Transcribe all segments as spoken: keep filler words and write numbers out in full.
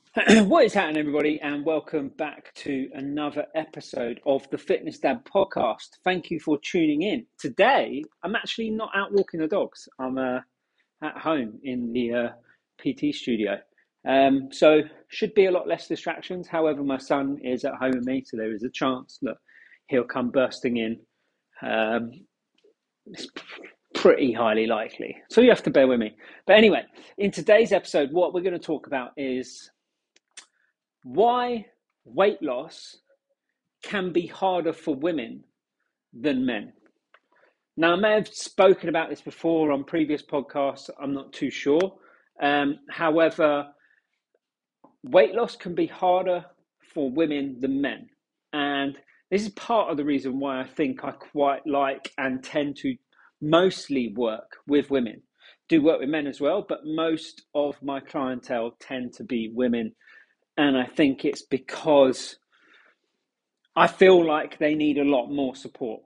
What is happening, everybody, and welcome back to another episode of the Fitness Dad podcast. Thank you for tuning in. Today, I'm actually not out walking the dogs. I'm uh, at home in the uh, P T studio. Um, so, should be a lot less distractions. However, my son is at home with me, so there is a chance that he'll come bursting in. Um, it's pretty highly likely. So, you have to bear with me. But anyway, in today's episode, what we're going to talk about is why weight loss can be harder for women than men. Now, I may have spoken about this before on previous podcasts. I'm not too sure. Um, however, weight loss can be harder for women than men. And this is part of the reason why I think I quite like and tend to mostly work with women. Do work with men as well, but most of my clientele tend to be women. And I think it's because I feel like they need a lot more support.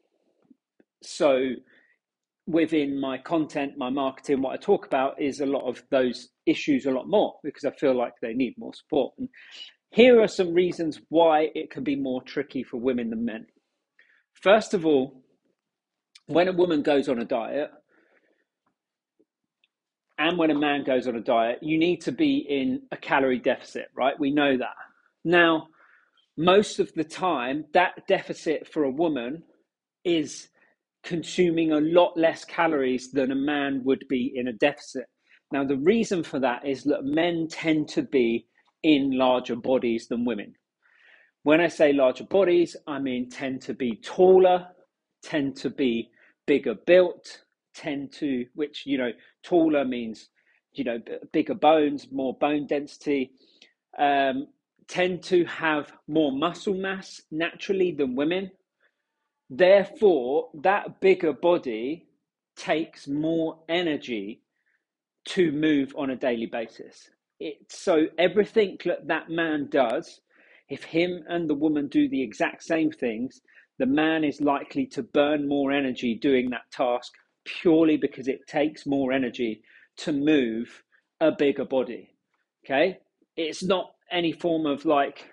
So within my content, my marketing, what I talk about is a lot of those issues a lot more because I feel like they need more support. And here are some reasons why it can be more tricky for women than men. First of all, when a woman goes on a diet and when a man goes on a diet, you need to be in a calorie deficit, right? We know that. Now, most of the time, that deficit for a woman is consuming a lot less calories than a man would be in a deficit. Now, the reason for that is that men tend to be in larger bodies than women. When I say larger bodies, I mean tend to be taller, tend to be bigger built, tend to, which, you know, taller means, you know, bigger bones, more bone density, um, tend to have more muscle mass naturally than women. Therefore, that bigger body takes more energy to move on a daily basis. It, so everything that that man does, if him and the woman do the exact same things, the man is likely to burn more energy doing that task purely because it takes more energy to move a bigger body. Okay? It's not any form of like,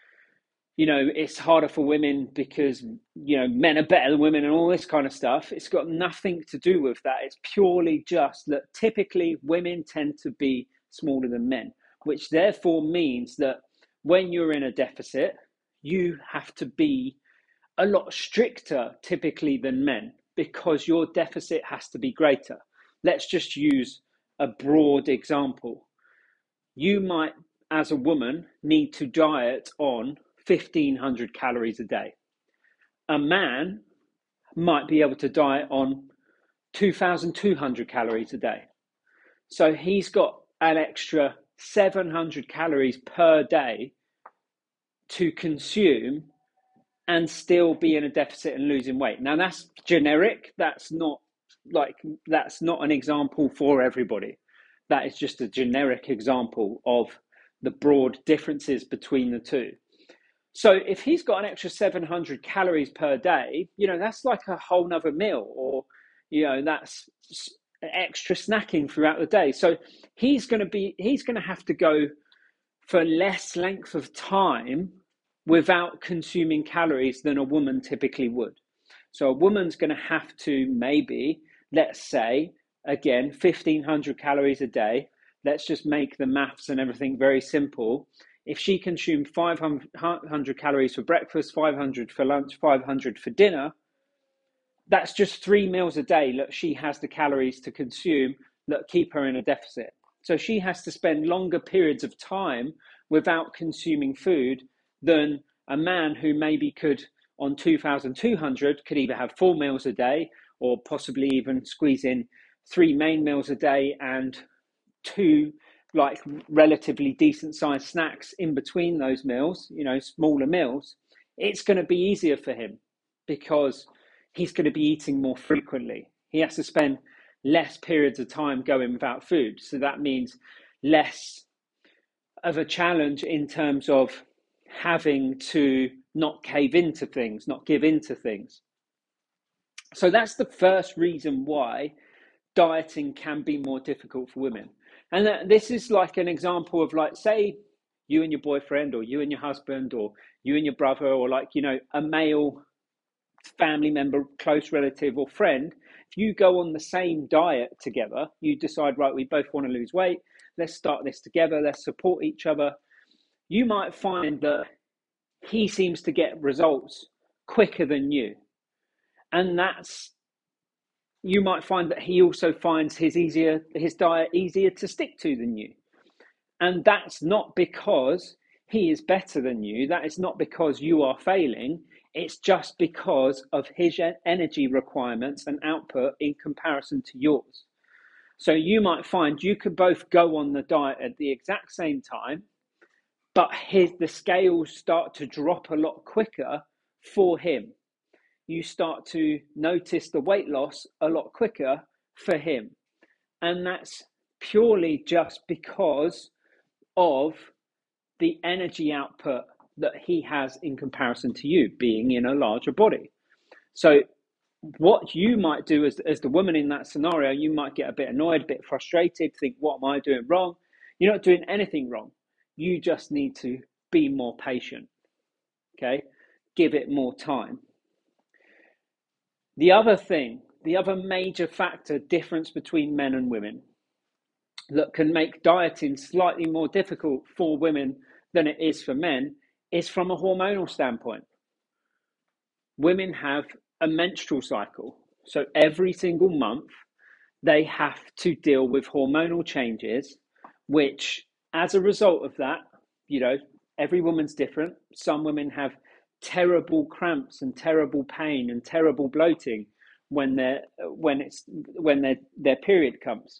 you know, it's harder for women because, you know, men are better than women and all this kind of stuff. It's got nothing to do with that. It's purely just that typically women tend to be smaller than men, which therefore means that when you're in a deficit, you have to be a lot stricter typically than men because your deficit has to be greater. Let's just use a broad example. You might, as a woman, need to diet on fifteen hundred calories a day. A man might be able to diet on two thousand two hundred calories a day. So he's got an extra seven hundred calories per day to consume and still be in a deficit and losing weight. Now that's generic. That's not like, that's not an example for everybody. That is just a generic example of the broad differences between the two. So if he's got an extra seven hundred calories per day, you know, that's like a whole nother meal, or, you know, that's extra snacking throughout the day. So he's going to be, he's going to have to go for less length of time without consuming calories than a woman typically would. So a woman's going to have to maybe, let's say, again, fifteen hundred calories a day. Let's just make the maths and everything very simple. If she consumed five hundred calories for breakfast, five hundred for lunch, five hundred for dinner, that's just three meals a day that she has the calories to consume that keep her in a deficit. So she has to spend longer periods of time without consuming food than a man who maybe could, on two thousand two hundred, could either have four meals a day or possibly even squeeze in three main meals a day and two like relatively decent sized snacks in between those meals, you know, smaller meals. It's going to be easier for him because he's going to be eating more frequently. He has to spend less periods of time going without food. So that means less of a challenge in terms of having to not cave into things, not give into things. So that's the first reason why dieting can be more difficult for women. And this is like an example of, like, say you and your boyfriend, or you and your husband, or you and your brother, or like, you know, a male family member, close relative or friend, if you go on the same diet together, you decide, right, we both want to lose weight, let's start this together, let's support each other, you might find that he seems to get results quicker than you. And that's, you might find that he also finds his easier, his diet easier to stick to than you. And that's not because he is better than you. That is not because you are failing. It's just because of his energy requirements and output in comparison to yours. So you might find you could both go on the diet at the exact same time, but his, the scales start to drop a lot quicker for him. You start to notice the weight loss a lot quicker for him. And that's purely just because of the energy output that he has in comparison to you being in a larger body. So what you might do as, as the woman in that scenario, you might get a bit annoyed, a bit frustrated, think, what am I doing wrong? You're not doing anything wrong. You just need to be more patient, okay? Give it more time. The other thing, the other major factor difference between men and women that can make dieting slightly more difficult for women than it is for men is from a hormonal standpoint. Women have a menstrual cycle. So every single month, they have to deal with hormonal changes, which as a result of that, you know, every woman's different. Some women have terrible cramps and terrible pain and terrible bloating when they're when it's when their their period comes.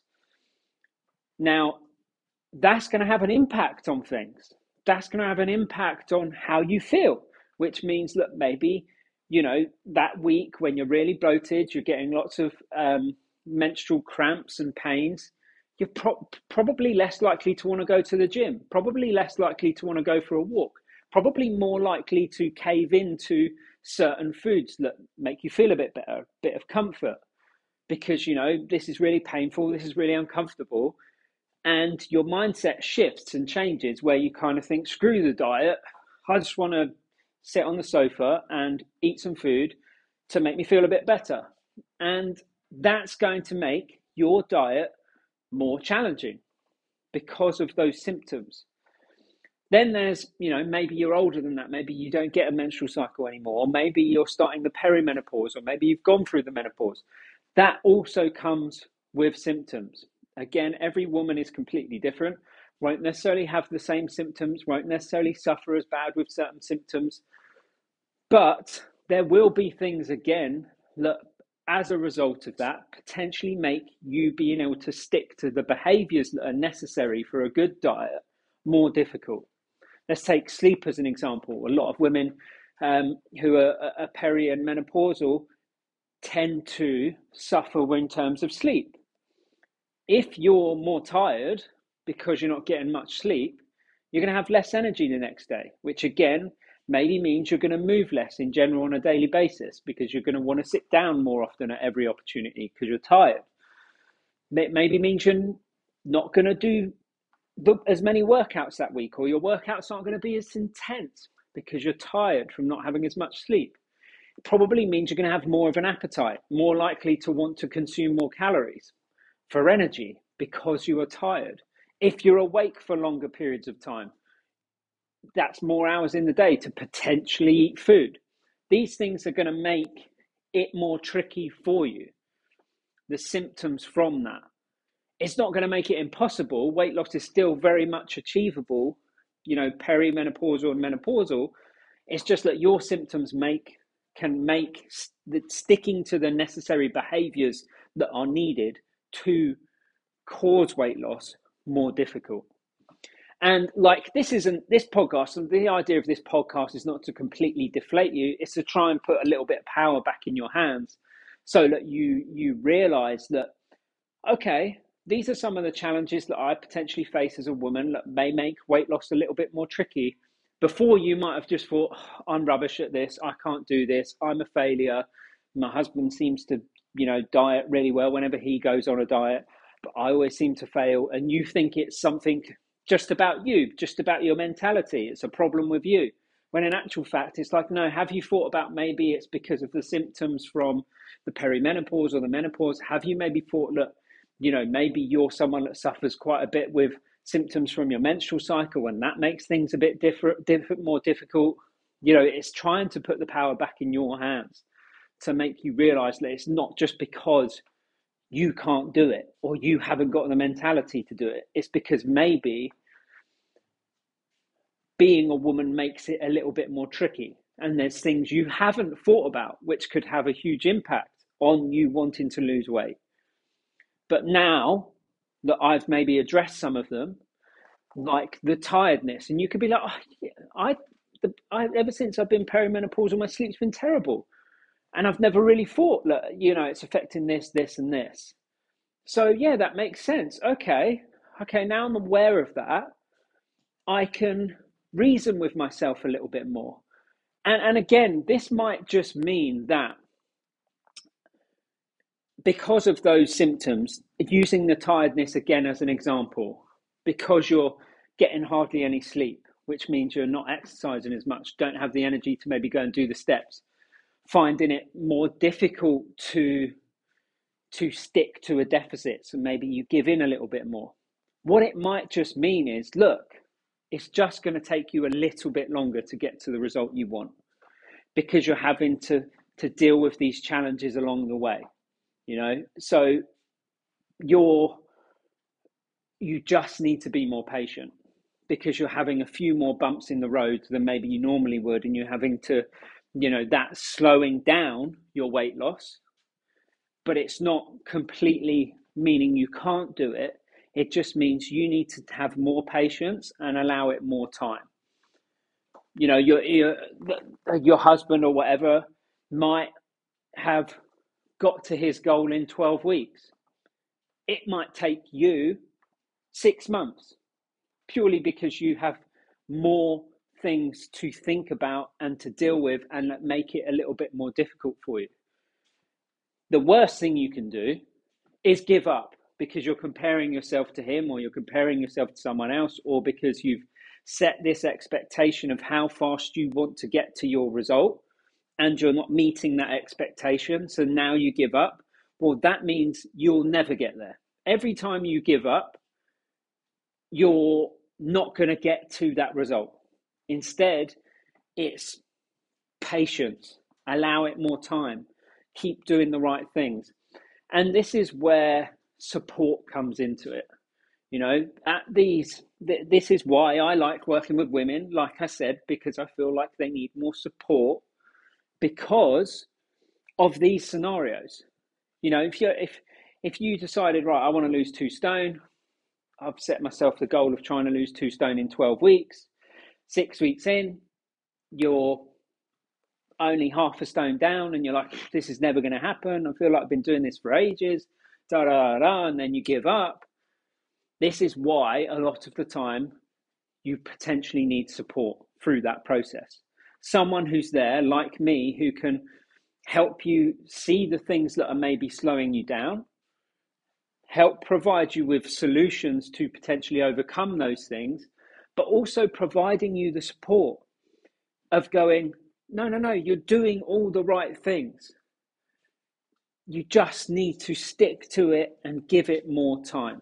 Now, that's going to have an impact on things. That's going to have an impact on how you feel, which means that maybe, you know, that week when you're really bloated, you're getting lots of um, menstrual cramps and pains, you're pro- probably less likely to want to go to the gym, probably less likely to want to go for a walk, probably more likely to cave into certain foods that make you feel a bit better, a bit of comfort, because, you know, this is really painful, this is really uncomfortable. And your mindset shifts and changes where you kind of think, screw the diet. I just want to sit on the sofa and eat some food to make me feel a bit better. And that's going to make your diet more challenging because of those symptoms. Then there's, you know, maybe you're older than that. Maybe you don't get a menstrual cycle anymore. Or maybe you're starting the perimenopause, or maybe you've gone through the menopause. That also comes with symptoms. Again, every woman is completely different, won't necessarily have the same symptoms, won't necessarily suffer as bad with certain symptoms. But there will be things, again, that as a result of that, potentially make you being able to stick to the behaviors that are necessary for a good diet more difficult. Let's take sleep as an example. A lot of women um, who are, are peri and menopausal tend to suffer in terms of sleep. If you're more tired because you're not getting much sleep, you're going to have less energy the next day, which again, maybe means you're going to move less in general on a daily basis because you're going to want to sit down more often at every opportunity because you're tired. It maybe means you're not going to do the, as many workouts that week, or your workouts aren't going to be as intense because you're tired from not having as much sleep. It probably means you're going to have more of an appetite, more likely to want to consume more calories for energy because you are tired. If you're awake for longer periods of time, that's more hours in the day to potentially eat food. These things are going to make it more tricky for you. The symptoms from that. It's not going to make it impossible. Weight loss is still very much achievable, you know, perimenopausal and menopausal. It's just that your symptoms make can make st- sticking to the necessary behaviors that are needed to cause weight loss more difficult. And like, this isn't this podcast, and the idea of this podcast is not to completely deflate you, it's to try and put a little bit of power back in your hands so that you you realize that, okay, these are some of the challenges that I potentially face as a woman that may make weight loss a little bit more tricky. Before, you might have just thought, oh, I'm rubbish at this, I can't do this, I'm a failure. My husband seems to, you know, diet really well whenever he goes on a diet, but I always seem to fail. And you think it's something just about you, just about your mentality. It's a problem with you. When in actual fact, it's like, no, have you thought about maybe it's because of the symptoms from the perimenopause or the menopause? Have you maybe thought that, you know, maybe you're someone that suffers quite a bit with symptoms from your menstrual cycle and that makes things a bit different, different, more difficult? You know, it's trying to put the power back in your hands to make you realize that it's not just because you can't do it or you haven't got the mentality to do it. It's because maybe being a woman makes it a little bit more tricky. And there's things you haven't thought about which could have a huge impact on you wanting to lose weight. But now that I've maybe addressed some of them, like the tiredness, and you could be like, oh, yeah, I, the, I, ever since I've been perimenopausal, my sleep's been terrible. And I've never really thought that, you know, it's affecting this, this, and this. So yeah, that makes sense. Okay, okay, now I'm aware of that. I can reason with myself a little bit more. And, and again, this might just mean that because of those symptoms, using the tiredness again as an example, because you're getting hardly any sleep, which means you're not exercising as much, don't have the energy to maybe go and do the steps, finding it more difficult to to stick to a deficit, so maybe you give in a little bit more. What it might just mean is, look, it's just going to take you a little bit longer to get to the result you want because you're having to to deal with these challenges along the way, you know. So you're you just need to be more patient because you're having a few more bumps in the road than maybe you normally would, and you're having to, you know, that's slowing down your weight loss, but it's not completely meaning you can't do it. It just means you need to have more patience and allow it more time. You know, your your, your husband or whatever might have got to his goal in twelve weeks. It might take you six months purely because you have more things to think about and to deal with and that make it a little bit more difficult for you. The worst thing you can do is give up because you're comparing yourself to him or you're comparing yourself to someone else, or because you've set this expectation of how fast you want to get to your result and you're not meeting that expectation. So now you give up. Well, that means you'll never get there. Every time you give up, you're not going to get to that result. Instead, it's patience. Allow it more time. Keep doing the right things. And this is where support comes into it. You know, at these, th- this is why I like working with women, like I said, because I feel like they need more support because of these scenarios. You know, if you if if you decided, right, I want to lose two stone, I've set myself the goal of trying to lose two stone in twelve weeks. Six weeks in, you're only half a stone down and you're like, this is never going to happen. I feel like I've been doing this for ages, da, da, da, and then you give up. This is why a lot of the time you potentially need support through that process. Someone who's there, like me, who can help you see the things that are maybe slowing you down, help provide you with solutions to potentially overcome those things, but also providing you the support of going, no, no, no, you're doing all the right things. You just need to stick to it and give it more time.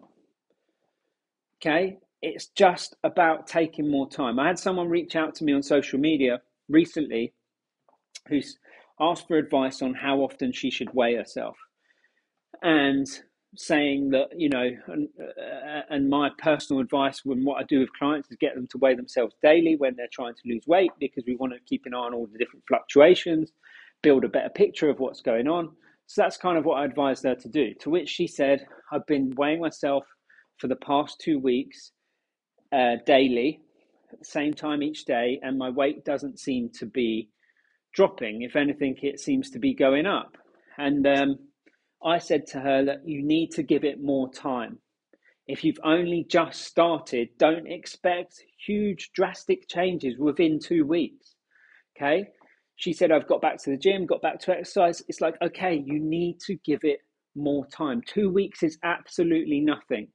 Okay? It's just about taking more time. I had someone reach out to me on social media recently who's asked for advice on how often she should weigh herself. And saying that, you know, and, uh, and my personal advice when what I do with clients is get them to weigh themselves daily when they're trying to lose weight, because we want to keep an eye on all the different fluctuations, build a better picture of what's going on. So that's kind of what I advised her to do. To which she said, I've been weighing myself for the past two weeks uh, daily at the same time each day, and my weight doesn't seem to be dropping. If anything, it seems to be going up. And um, I said to her that you need to give it more time. If you've only just started, don't expect huge drastic changes within two weeks. Okay? She said, I've got back to the gym, got back to exercise. It's like, okay, you need to give it more time. Two weeks is absolutely nothing.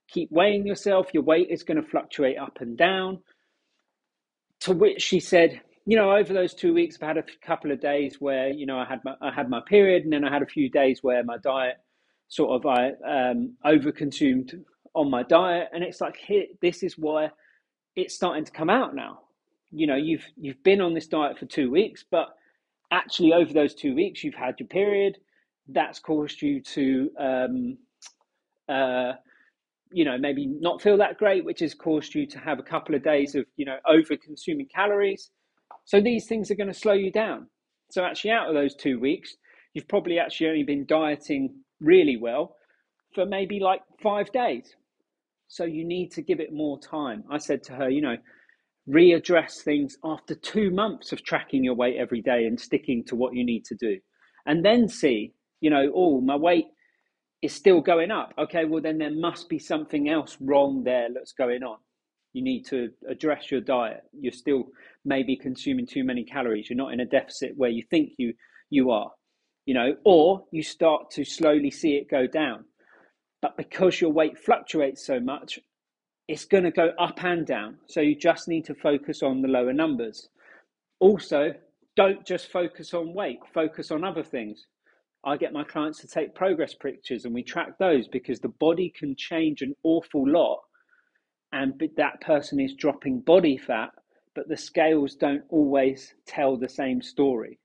keep weighing yourself. Your weight is going to fluctuate up and down. To which she said, you know, over those two weeks, I've had a couple of days where, you know, I had my, I had my period, and then I had a few days where my diet sort of, I um, overconsumed on my diet. And it's like, here, this is why it's starting to come out now. You know, you've, you've been on this diet for two weeks, but actually over those two weeks, you've had your period. That's caused you to, um, uh, you know, maybe not feel that great, which has caused you to have a couple of days of, you know, over consuming calories. So these things are going to slow you down. So actually out of those two weeks, you've probably actually only been dieting really well for maybe like five days. So you need to give it more time. I said to her, you know, readdress things after two months of tracking your weight every day and sticking to what you need to do. And then see, you know, oh, my weight is still going up. Okay, well then there must be something else wrong there that's going on. You need to address your diet. You're still maybe consuming too many calories. You're not in a deficit where you think you you are, you know, or you start to slowly see it go down. But because your weight fluctuates so much, it's going to go up and down. So you just need to focus on the lower numbers. Also, don't just focus on weight, focus on other things. I get my clients to take progress pictures and we track those, because the body can change an awful lot, and that person is dropping body fat, but the scales don't always tell the same story.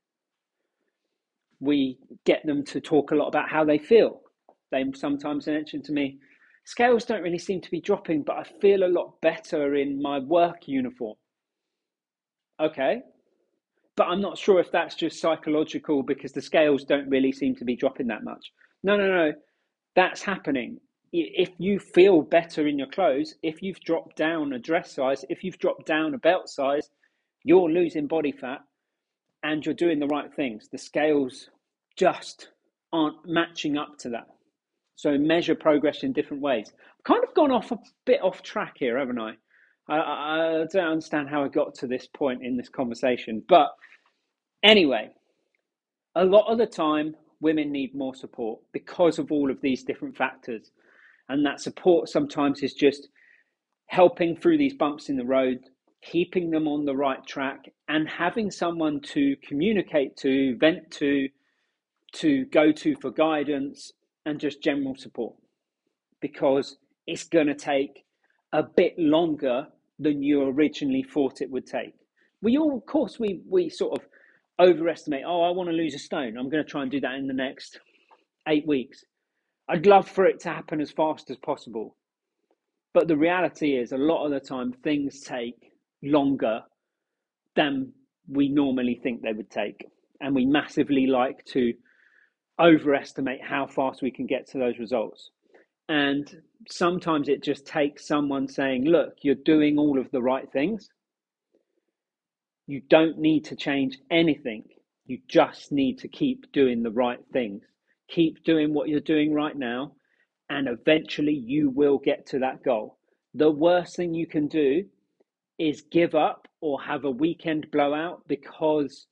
We get them to talk a lot about how they feel. They sometimes mention to me, scales don't really seem to be dropping, but I feel a lot better in my work uniform. Okay. But I'm not sure if that's just psychological because the scales don't really seem to be dropping that much. No, no, no, that's happening. If you feel better in your clothes, if you've dropped down a dress size, if you've dropped down a belt size, you're losing body fat and you're doing the right things. The scales just aren't matching up to that. So measure progress in different ways. I've kind of gone off a bit off track here, haven't I? I, I don't understand how I got to this point in this conversation. But anyway, a lot of the time, women need more support because of all of these different factors. And that support sometimes is just helping through these bumps in the road, keeping them on the right track, and having someone to communicate to, vent to, to go to for guidance, and just general support. Because it's going to take a bit longer than you originally thought it would take. We all, of course, we we sort of overestimate, oh, I want to lose a stone. I'm going to try and do that in the next eight weeks. I'd love for it to happen as fast as possible. But the reality is a lot of the time things take longer than we normally think they would take. And we massively like to overestimate how fast we can get to those results. And sometimes it just takes someone saying, look, you're doing all of the right things. You don't need to change anything. You just need to keep doing the right things. Keep doing what you're doing right now, and eventually you will get to that goal. The worst thing you can do is give up or have a weekend blowout because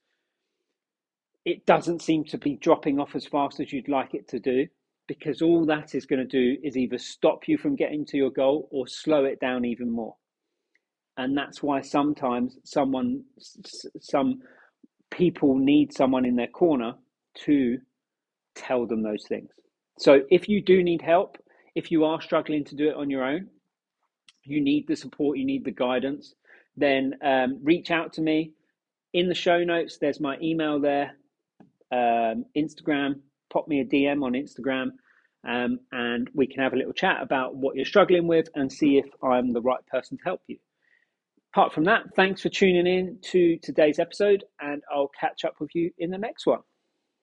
it doesn't seem to be dropping off as fast as you'd like it to do, because all that is going to do is either stop you from getting to your goal or slow it down even more. And that's why sometimes someone, some people need someone in their corner to tell them those things. So if you do need help, if you are struggling to do it on your own, you need the support, you need the guidance, then um, reach out to me. In the show notes, there's my email there, um, Instagram, pop me a D M on Instagram, um, and we can have a little chat about what you're struggling with and see if I'm the right person to help you. Apart from that, thanks for tuning in to today's episode, and I'll catch up with you in the next one.